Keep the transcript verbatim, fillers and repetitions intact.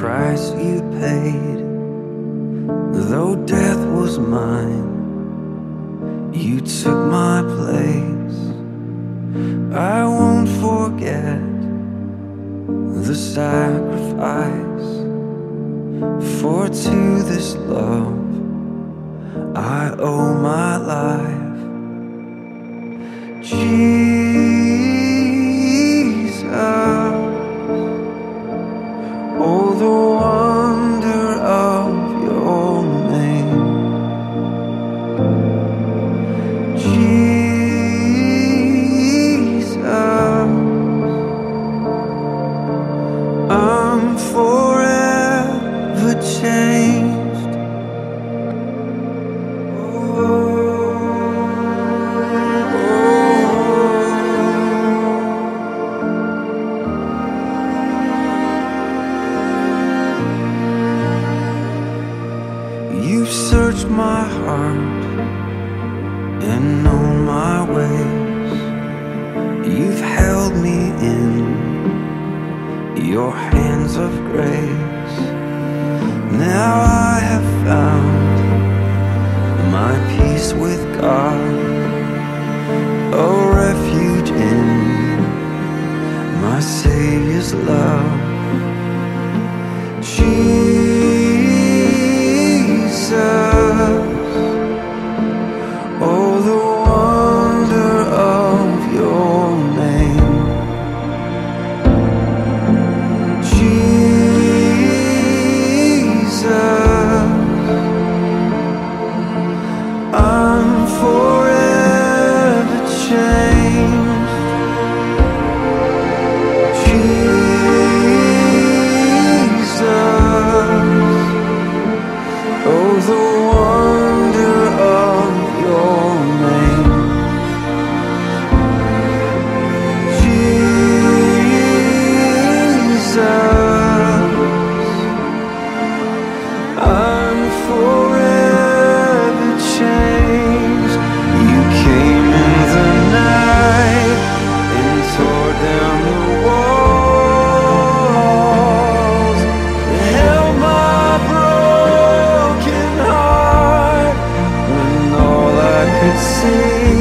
price you paid. Though death was mine, you took my place. I won't forget the sacrifice, for to this love I owe my life. Jesus, oh, the wonder of your name. Jesus, I'm forever changed. Oh, you've searched my heart and known my ways. You've held me in your hands of grace. Now I have found my peace with God, a refuge in my Savior's love. Jesus, oh, the wonder of your name. Jesus, I'm forever changed. Jesus, oh, the wonder of your name. Jesus, I'm forever changed. You came in the night and tore down the walls, held my broken heart when all I could see